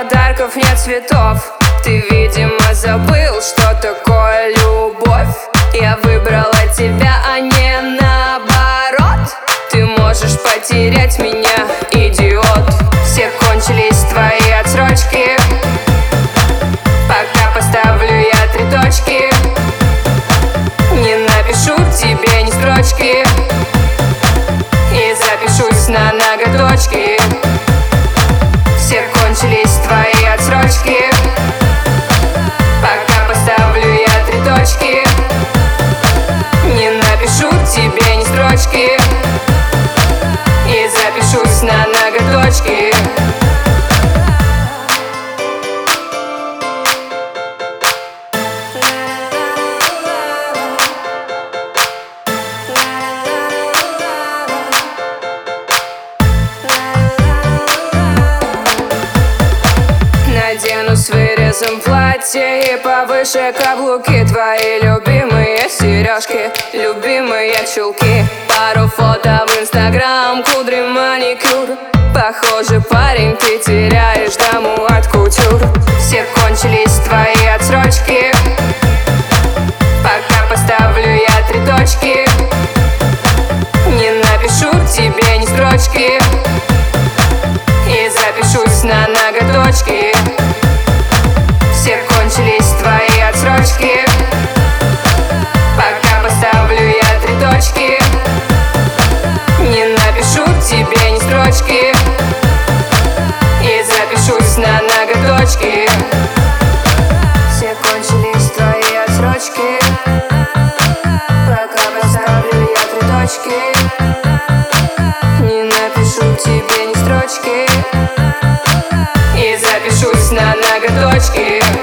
подарков, нет цветов. Ты, видимо, забыл, что такое любовь. Я выбрала тебя, а не наоборот. Ты можешь потерять меня, идиот. Все кончились твои отсрочки. Пока поставлю я 3 точки. Не напишу тебе ни строчки и запишусь на ноготочки. Все кончились твои отсрочки. Пока поставлю я 3 точки. Не напишу тебе ни строчки и запишусь на ноготочки. Надену с вырезом платье и повыше каблуки. Твои любимые сережки, любимые чулки. Пару фото в инстаграм, кудри, маникюр. Похоже, парень, ты теряешь даму от кутюр. Все кончились твои отсрочки. Пока поставлю я 3 точки. Не напишу тебе ни строчки и запишусь на ноготочки. Все кончились твои отсрочки. Пока поставлю я 3 точки. Не напишу тебе ни строчки и запишусь на ноготочки. Все кончились твои отсрочки. Пока поставлю я 3 точки. Не напишу тебе ни строчки и запишусь на ноготочки.